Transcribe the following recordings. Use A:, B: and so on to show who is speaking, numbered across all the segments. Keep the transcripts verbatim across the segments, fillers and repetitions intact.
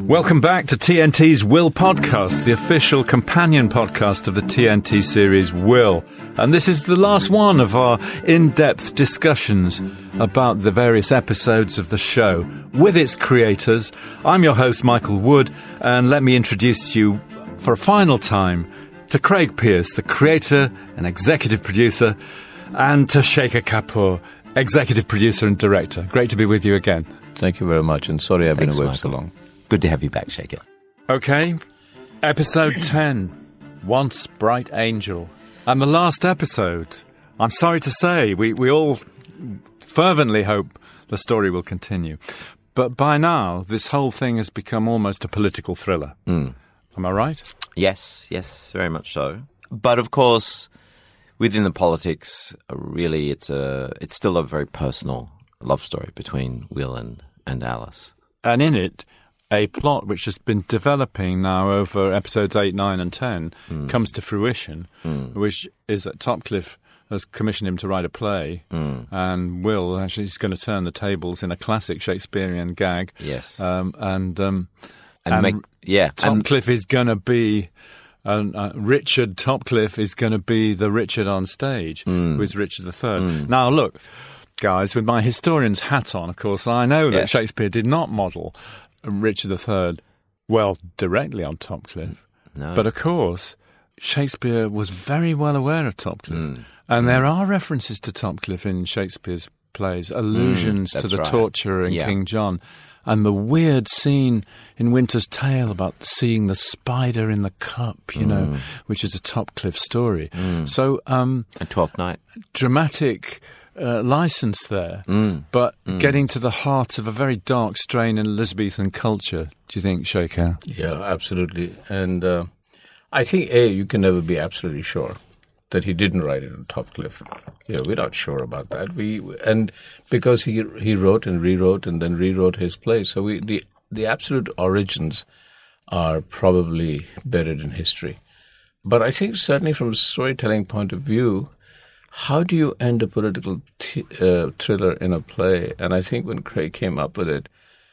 A: Welcome back to T N T's Will Podcast, the official companion podcast of the T N T series Will. And this is the last one of our in-depth discussions about the various episodes of the show with its creators. I'm your host, Michael Wood, and let me introduce you for a final time to Craig Pearce, the creator and executive producer, and to Shekhar Kapur, executive producer and director. Great to be with you again.
B: Thank you very much, and sorry I've
C: Thanks,
B: been away
C: Michael.
B: for so long.
C: Good to have you back, Shekhar.
A: Okay, episode ten, Once Bright Angel. And the last episode, I'm sorry to say, we, we all fervently hope the story will continue. But by now, this whole thing has become almost a political thriller.
C: Mm.
A: Am I right?
C: Yes, yes, very much so. But of course, within the politics, really, it's a it's still a very personal love story between Will and, and Alice.
A: And in it, a plot which has been developing now over episodes eight, nine and ten mm. comes to fruition, mm. which is that Topcliffe has commissioned him to write a play, mm. and Will actually is going to turn the tables in a classic Shakespearean gag.
C: Yes.
A: Um, and, um,
C: and,
A: and
C: make, yeah.
A: Topcliffe and, is going to be... Uh, uh, Richard Topcliffe is going to be the Richard on stage,
C: mm.
A: who is Richard the Third. Mm. Now, look, guys, with my historian's hat on, of course, I know that
C: yes.
A: Shakespeare did not model Richard the Third, well, directly on Topcliffe.
C: No.
A: But, of course, Shakespeare was very well aware of Topcliffe. Mm. And
C: mm.
A: there are references to Topcliffe in Shakespeare's plays, allusions
C: mm,
A: to the
C: right.
A: torture in
C: yeah.
A: King John. And the weird scene in Winter's Tale about seeing the spider in the cup, you mm. know, which is a Topcliffe story.
C: Mm.
A: So, um...
C: And Twelfth Night.
A: Dramatic uh, license there,
C: mm.
A: but
C: mm.
A: getting to the heart of a very dark strain in Elizabethan culture, do you think, Shekhar?
B: Yeah, absolutely. And uh, I think, A, you can never be absolutely sure that he didn't write it on Topcliffe. You know, we're not sure about that. We and because he he wrote and rewrote and then rewrote his play, so we the the absolute origins are probably buried in history. But I think certainly from a storytelling point of view, how do you end a political t- uh, thriller in a play? And I think when Craig came up with it,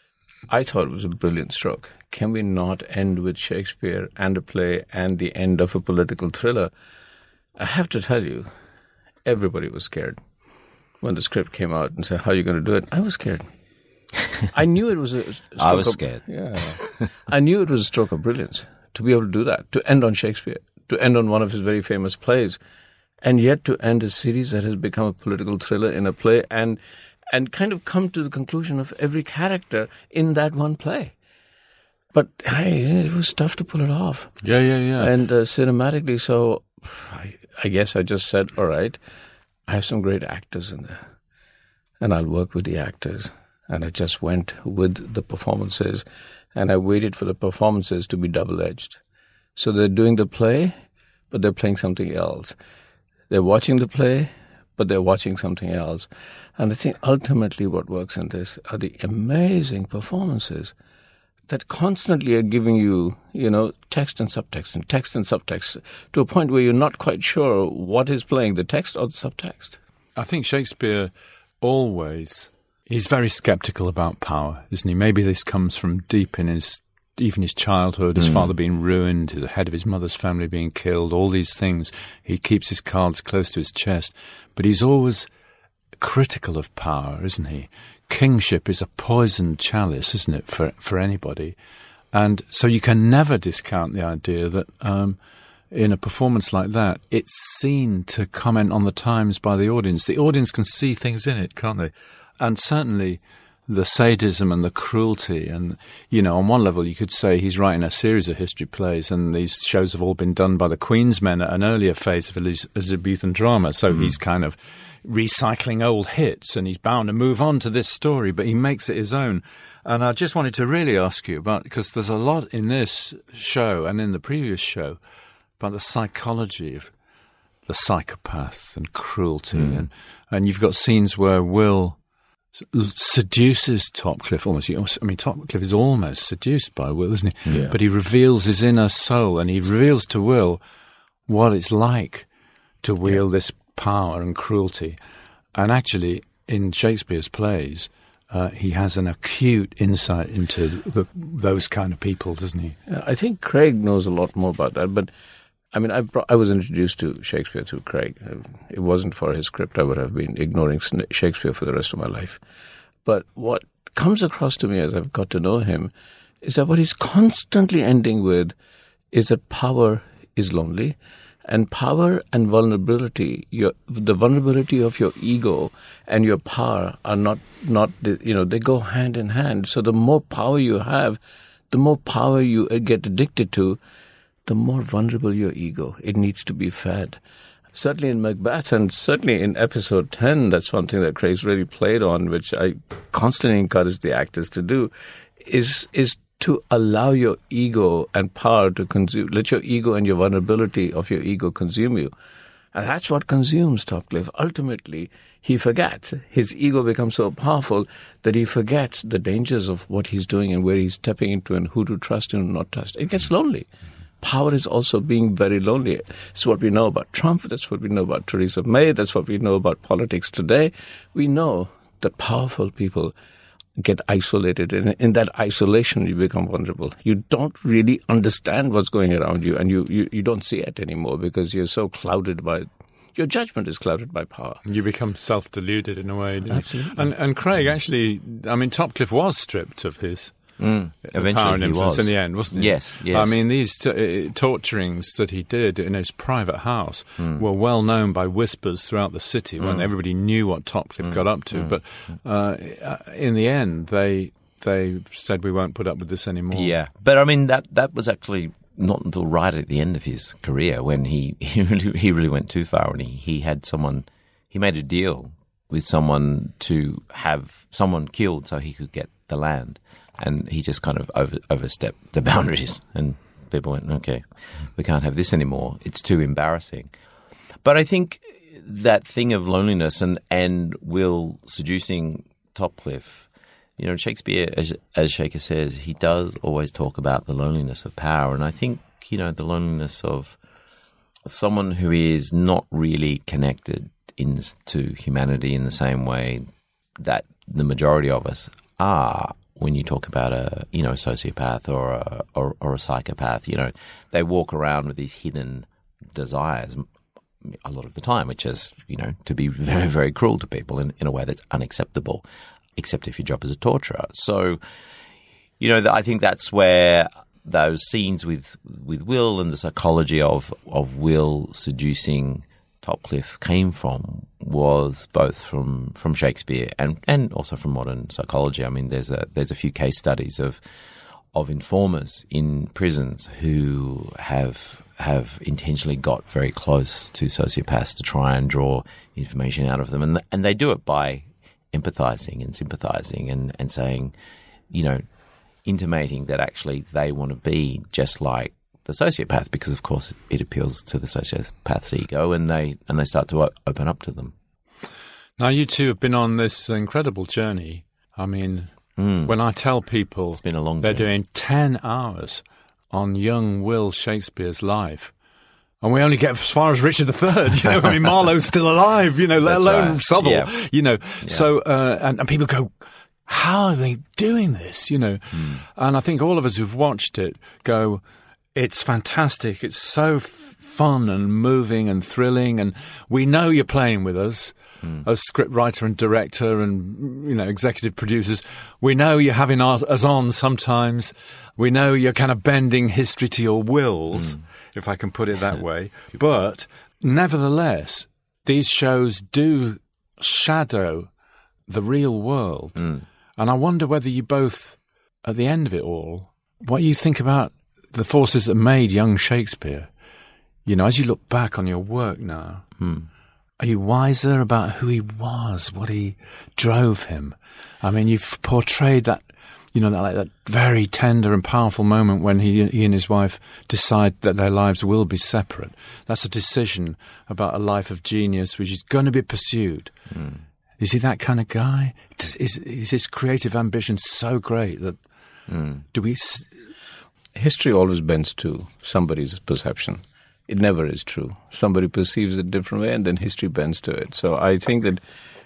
B: I thought it was a brilliant stroke. Can we not end with Shakespeare and a play and the end of a political thriller? I have to tell you, everybody was scared when the script came out and said, how are you going to do it? I was scared. I knew it was a stroke
C: I was
B: of,
C: scared.
B: Yeah. I knew it was a stroke of brilliance to be able to do that, to end on Shakespeare, to end on one of his very famous plays, and yet to end a series that has become a political thriller in a play and and kind of come to the conclusion of every character in that one play. But hey, it was tough to pull it off.
A: Yeah, yeah, yeah.
B: And uh, cinematically, so I, I guess I just said, all right, I have some great actors in there, and I'll work with the actors. And I just went with the performances, and I waited for the performances to be double-edged. So they're doing the play, but they're playing something else. They're watching the play, but they're watching something else. And I think ultimately what works in this are the amazing performances that constantly are giving you, you know, text and subtext and text and subtext to a point where you're not quite sure what is playing, the text or the subtext.
A: I think Shakespeare always, he's very sceptical about power, isn't he? Maybe this comes from deep in his, even his childhood, his mm. father being ruined, the head of his mother's family being killed, all these things. He keeps his cards close to his chest, but he's always critical of power, isn't he? Kingship is a poisoned chalice, isn't it, for for anybody? And so you can never discount the idea that um, in a performance like that, it's seen to comment on the times by the audience. The audience can see things in it, can't they? And certainly the sadism and the cruelty and, you know, on one level you could say he's writing a series of history plays and these shows have all been done by the Queen's Men at an earlier phase of Elizabethan drama, so mm. he's kind of recycling old hits and he's bound to move on to this story, but he makes it his own. And I just wanted to really ask you about, because there's a lot in this show and in the previous show about the psychology of the psychopath and cruelty, mm. and, and you've got scenes where Will seduces Topcliffe almost. I mean, Topcliffe is almost seduced by Will, isn't he?
B: Yeah.
A: But he reveals his inner soul and he reveals to Will what it's like to wield yeah. this power and cruelty. And actually, in Shakespeare's plays, uh, he has an acute insight into the, those kind of people, doesn't he?
B: I think Craig knows a lot more about that, but I mean, I, brought, I was introduced to Shakespeare through Craig. It wasn't for his script, I would have been ignoring Shakespeare for the rest of my life. But what comes across to me as I've got to know him is that what he's constantly ending with is that power is lonely, and power and vulnerability, your, the vulnerability of your ego and your power are not, not, you know, they go hand in hand. So the more power you have, the more power you get addicted to, the more vulnerable your ego. It needs to be fed. Certainly in Macbeth, and certainly in episode ten, that's one thing that Craig's really played on, which I constantly encourage the actors to do, is is to allow your ego and power to consume. Let your ego and your vulnerability of your ego consume you. And that's what consumes Topcliffe. Ultimately, he forgets. His ego becomes so powerful that he forgets the dangers of what he's doing and where he's stepping into and who to trust and not trust. It gets lonely. Power is also being very lonely. It's what we know about Trump. That's what we know about Theresa May. That's what we know about politics today. We know that powerful people get isolated, and in that isolation you become vulnerable. You don't really understand what's going around you, and you, you, you don't see it anymore because you're so clouded by, your judgment is clouded by power.
A: You become self-deluded in a way, didn't
B: Absolutely.
A: you? And, and Craig actually, I mean, Topcliffe was stripped of his
C: Mm, eventually
A: power and
C: he
A: influence
C: was.
A: in the end, wasn't he?
C: Yes, yes.
A: I mean, these t- uh, torturings that he did in his private house mm. were well known by whispers throughout the city when mm. everybody knew what Topcliffe mm. got up to. Mm. But uh, in the end, they they said, we won't put up with this anymore.
C: Yeah, but I mean, that, that was actually not until right at the end of his career when he, he, really, he really went too far, and he, he had someone, he made a deal with someone to have someone killed so he could get the land. And he just kind of over, overstepped the boundaries, and people went, okay, we can't have this anymore. It's too embarrassing. But I think that thing of loneliness and, and Will seducing Topcliffe, you know, Shakespeare, as, as Shaker says, he does always talk about the loneliness of power. And I think, you know, the loneliness of someone who is not really connected in, to humanity in the same way that the majority of us are. When you talk about a, you know, a sociopath or a, or, or a psychopath, you know, they walk around with these hidden desires a lot of the time, which is, you know, to be very, very cruel to people in, in a way that's unacceptable, except if your job is a torturer. So, you know, I think that's where those scenes with, with Will and the psychology of, of Will seducing Topcliffe came from, was both from, from Shakespeare and, and also from modern psychology. I mean, there's a there's a few case studies of of informers in prisons who have have intentionally got very close to sociopaths to try and draw information out of them, and and they do it by empathizing and sympathizing and, and saying, you know, intimating that actually they want to be just like the sociopath, because of course it appeals to the sociopath's ego, and they and they start to o- open up to them.
A: Now you two have been on this incredible journey. I mean, mm. when I tell people
C: it's been a long
A: they're
C: journey.
A: doing ten hours on young Will Shakespeare's life, and we only get as far as Richard the Third. You know, I mean, Marlowe's still alive. You know, let
C: That's
A: alone
C: right.
A: Southall.
C: Yeah.
A: You know,
C: Yeah.
A: so uh, and, and people go, how are they doing this? You know,
C: Mm.
A: and I think all of us who've watched it go, it's fantastic. It's so f- fun and moving and thrilling, and we know you're playing with us mm. as script writer and director and, you know, executive producers. We know you're having our, us on sometimes. We know you're kind of bending history to your wills, mm. if I can put it that way. But nevertheless, these shows do shadow the real world. Mm. And I wonder whether you both, at the end of it all, what you think about the forces that made young Shakespeare. You know, as you look back on your work now, hmm. are you wiser about who he was, what he drove him? I mean, you've portrayed that, you know, that, like, that very tender and powerful moment when he, he and his wife decide that their lives will be separate. That's a decision about a life of genius which is going to be pursued. Hmm. Is he that kind of guy? Is, is, is his creative ambition so great that hmm. do we... S-
B: History always bends to somebody's perception. It never is true. Somebody perceives it a different way, and then history bends to it. So I think that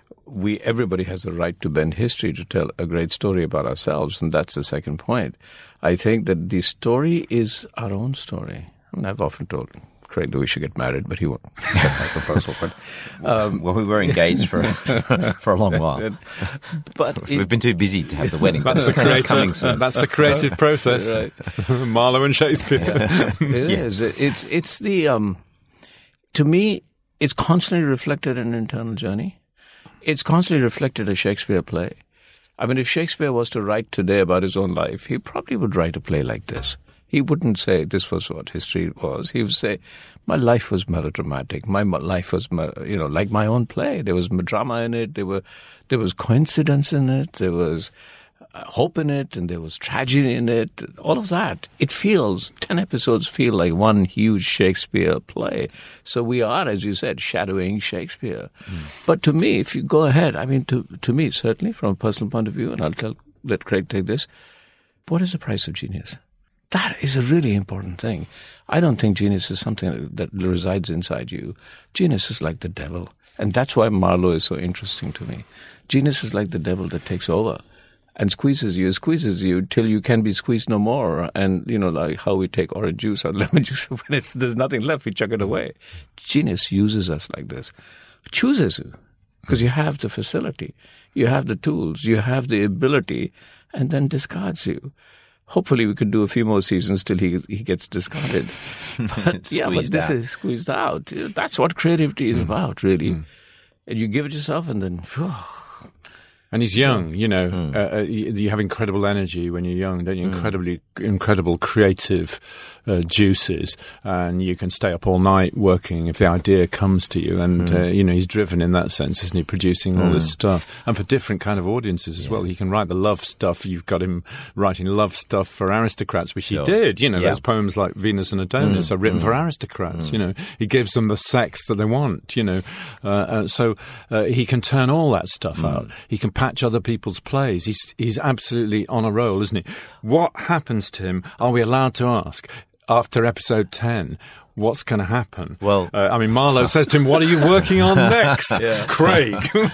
B: we everybody has the right to bend history to tell a great story about ourselves, and that's the second point. I think that the story is our own story. I mean, I've often told Craig that we should get married, but he won't get my proposal. But, um,
C: well, we were engaged for for a long while,
B: but
C: we've
B: it,
C: been too busy to have the wedding.
A: That's the
C: It's coming
A: creative.
C: soon.
A: That's the creative process.
B: Right.
A: Marlowe and Shakespeare.
B: It is. It's it's the um, to me, it's constantly reflected in an internal journey. It's constantly reflected in a Shakespeare play. I mean, if Shakespeare was to write today about his own life, he probably would write a play like this. He wouldn't say this was what history was. He would say, my life was melodramatic. My life was, you know, like my own play. There was drama in it. There were, there was coincidence in it. There was hope in it, and there was tragedy in it. All of that. It feels, ten episodes feel like one huge Shakespeare play. So we are, as you said, shadowing Shakespeare. Mm. But to me, if you go ahead, I mean, to to me, certainly from a personal point of view, and I'll tell, let Craig take this, what is the price of genius? That is a really important thing. I don't think genius is something that resides inside you. Genius is like the devil. And that's why Marlowe is so interesting to me. Genius is like the devil that takes over and squeezes you, squeezes you till you can be squeezed no more. And, you know, like how we take orange juice or lemon juice, when it's, there's nothing left, we chuck it away. Genius uses us like this. Chooses you because you have the facility, you have the tools, you have the ability, and then discards you. Hopefully we could do a few more seasons till he he gets discarded. But yeah, but this out. is squeezed out. That's what creativity is mm. about, really. Mm. And you give it yourself, and then. Phew.
A: And he's young, you know. Mm. Uh, you, you have incredible energy when you're young, don't you? Mm. Incredibly, incredible creative uh, juices, and you can stay up all night working if the idea comes to you. And mm. uh, you know, he's driven in that sense, isn't he? Producing all mm. this stuff, and for different kind of audiences as yeah. well. He can write the love stuff. You've got him writing love stuff for aristocrats, which sure. he did. You know, yeah. those poems like Venus and Adonis mm. are written mm. for aristocrats. Mm. You know, he gives them the sex that they want. You know, uh, uh, so uh, he can turn all that stuff mm. out. He can patch other people's plays. He's he's absolutely on a roll, isn't he? What happens to him? Are we allowed to ask after episode ten? What's going to happen?
C: Well,
A: uh, I mean, Marlowe says to him, "What are you working on next, Craig?"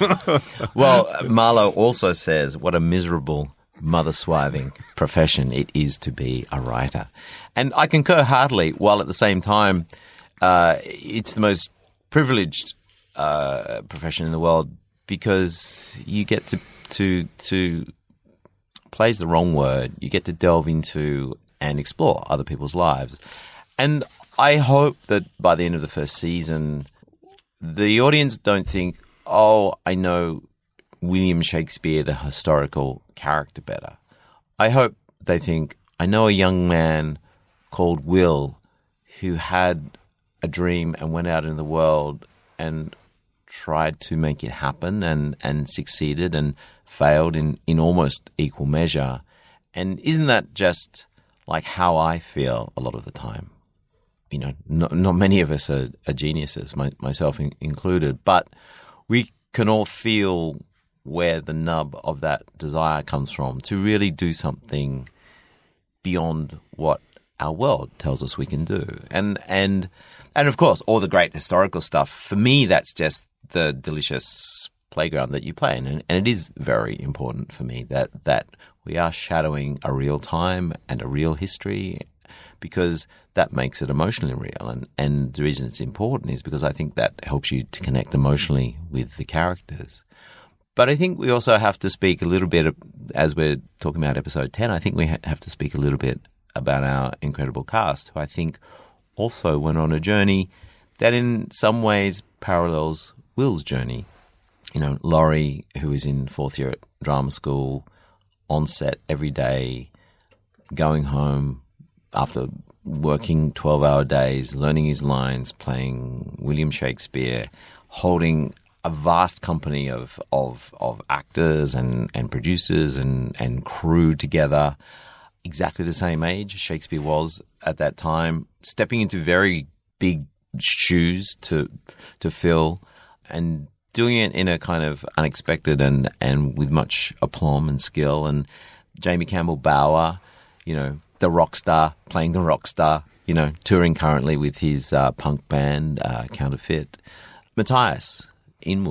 C: Well, Marlowe also says, "What a miserable, mother-swiving profession it is to be a writer," and I concur heartily. While at the same time, uh, it's the most privileged uh, profession in the world because you get to to to play's the wrong word. You get to delve into and explore other people's lives. And I hope that by the end of the first season, the audience don't think, oh, I know William Shakespeare, the historical character, better. I hope they think, I know a young man called Will who had a dream and went out in the world and tried to make it happen and, and succeeded and failed in, in almost equal measure. And isn't that just like how I feel a lot of the time? You know, not, not many of us are, are geniuses, my, myself in, included, but we can all feel where the nub of that desire comes from to really do something beyond what our world tells us we can do. And, and, and of course, all the great historical stuff, for me, that's just the delicious playground that you play in. And, and it is very important for me that, that we are shadowing a real time and a real history, because that makes it emotionally real. And, and the reason it's important is because I think that helps you to connect emotionally with the characters. But I think we also have to speak a little bit, of, as we're talking about episode ten, I think we ha- have to speak a little bit about our incredible cast, who I think also went on a journey that in some ways parallels Will's journey. You know, Laurie, who is in fourth year at drama school, on set every day, going home after working twelve-hour days, learning his lines, playing William Shakespeare, holding a vast company of of, of actors and, and producers and, and crew together, exactly the same age Shakespeare was at that time, stepping into very big shoes to to fill, and doing it in a kind of unexpected and, and with much aplomb and skill. And Jamie Campbell Bower, you know, the rock star, playing the rock star, you know, touring currently with his uh, punk band, uh, Counterfeit. Matthias Inwood,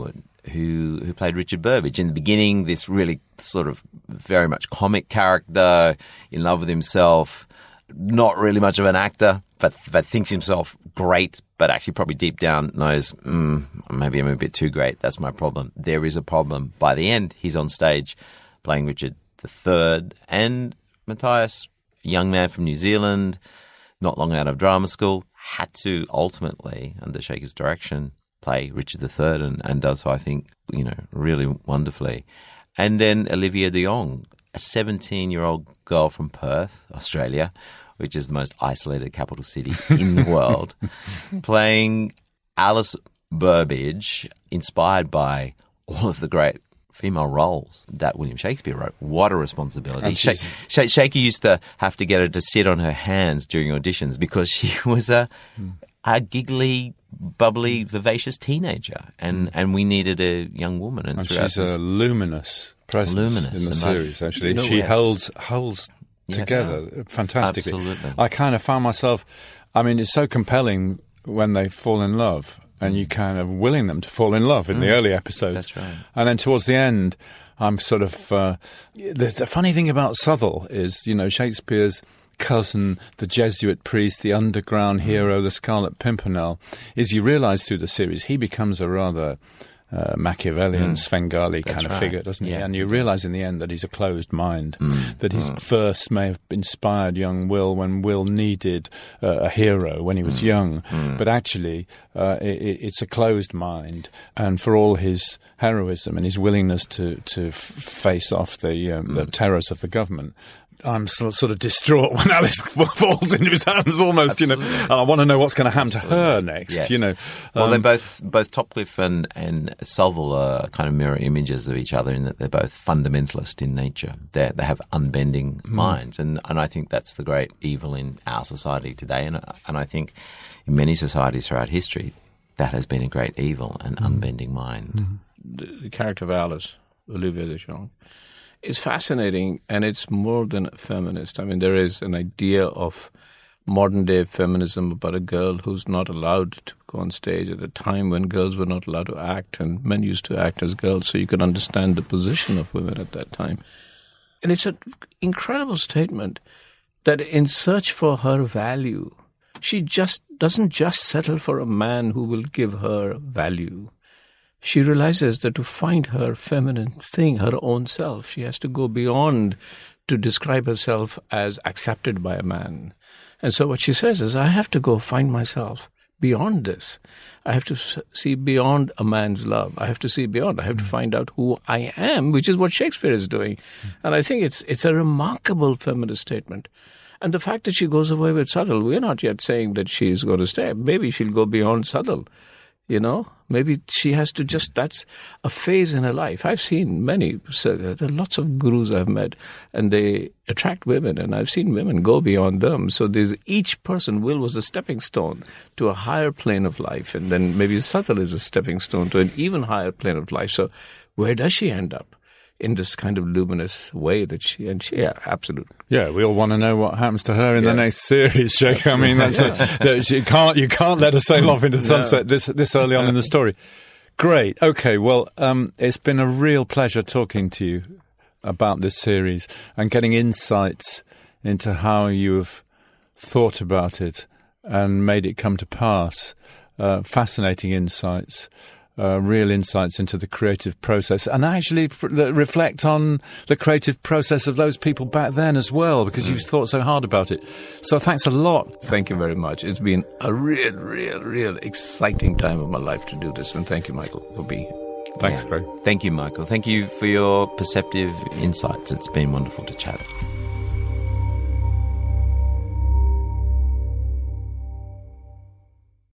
C: who who played Richard Burbage. In the beginning, this really sort of very much comic character, in love with himself, not really much of an actor, but but thinks himself great, but actually probably deep down knows, mm, maybe I'm a bit too great. That's my problem. There is a problem. By the end, he's on stage playing Richard the Third, and Matthias, a young man from New Zealand, not long out of drama school, had to ultimately, under Shaker's direction, play Richard the Third, and, and does so, I think, you know, really wonderfully. And then Olivia de Jong, a seventeen-year-old girl from Perth, Australia, which is the most isolated capital city in the world, playing Alice Burbage, inspired by all of the great female roles that William Shakespeare wrote. What a responsibility. Sh- Sh- Shaker used to have to get her to sit on her hands during auditions because she was a, mm. a giggly, bubbly, vivacious teenager, and, and we needed a young woman. And,
A: and she's a luminous presence
C: luminous
A: in the series, actually.
C: No
A: she
C: way.
A: holds holds
C: Yes,
A: together
C: yeah.
A: fantastically.
C: Absolutely.
A: I kind of found myself, I mean, it's so compelling when they fall in love, and you kind of willing them to fall in love in mm. the early episodes.
C: That's right.
A: And then towards the end, I'm sort of, uh, the, the funny thing about Southwell is, you know, Shakespeare's cousin, the Jesuit priest, the underground hero, the Scarlet Pimpernel, is you realise through the series he becomes a rather uh, Machiavellian, mm. Svengali
C: That's
A: kind of
C: right.
A: figure, doesn't he?
C: Yeah.
A: And you realise in the end that he's a closed mind,
C: Mm.
A: that his
C: Mm.
A: verse may have inspired young Will when Will needed uh, a hero when he was
C: Mm.
A: young,
C: Mm.
A: but actually uh, it, it's a closed mind, and for all his heroism and his willingness to, to f- face off the, um, mm. the terrors of the government, I'm so, sort of distraught when Alice falls into his hands almost,
C: Absolutely.
A: you know. And I want to know what's going to happen to
C: Absolutely.
A: her next,
C: Yes.
A: you know.
C: Well,
A: Um,
C: they're both, both Topcliffe and, and Southwell are kind of mirror images of each other in that they're both fundamentalist in nature. They they have unbending
A: Mm.
C: minds, and, and I think that's the great evil in our society today, and and I think in many societies throughout history, that has been a great evil, an
A: Mm.
C: unbending mind.
A: Mm.
B: The, the character of Alice, Olivia de Jong, is fascinating, and it's more than a feminist. I mean, there is an idea of modern-day feminism about a girl who's not allowed to go on stage at a time when girls were not allowed to act, and men used to act as girls, so you could understand the position of women at that time. And it's an incredible statement that in search for her value, she just doesn't just settle for a man who will give her value. She realizes that to find her feminine thing, her own self, she has to go beyond to describe herself as accepted by a man. And so what she says is, I have to go find myself beyond this. I have to see beyond a man's love. I have to see beyond. I have to find out who I am, which is what Shakespeare is doing. And I think it's it's a remarkable feminist statement. And the fact that she goes away with Southwell, we're not yet saying that she's going to stay. Maybe she'll go beyond Southwell. You know, maybe she has to just, that's a phase in her life. I've seen many, so there are lots of gurus I've met, and they attract women, and I've seen women go beyond them. So there's each person, Will was a stepping stone to a higher plane of life, and then maybe Southwell is a stepping stone to an even higher plane of life. So where does she end up? In this kind of luminous way that she, and she, yeah, absolutely.
A: Yeah, we all want to know what happens to her in
B: Yeah.
A: the next series, Jake. I mean, that's
B: Yeah.
A: a, that you can't you can't let her sail off into the sunset this this early on in the story. Great. Okay. Well, um, it's been a real pleasure talking to you about this series and getting insights into how you have thought about it and made it come to pass. Uh, fascinating insights. Uh, real insights into the creative process, and actually f- reflect on the creative process of those people back then as well, because you thought so hard about it. So thanks a lot.
B: Thank you very much. It's been a real, real, real exciting time of my life to do this, and thank you, Michael, for being here.
A: Thanks,
C: Yeah.
A: Greg.
C: Thank you, Michael. Thank you for your perceptive insights. It's been wonderful to chat.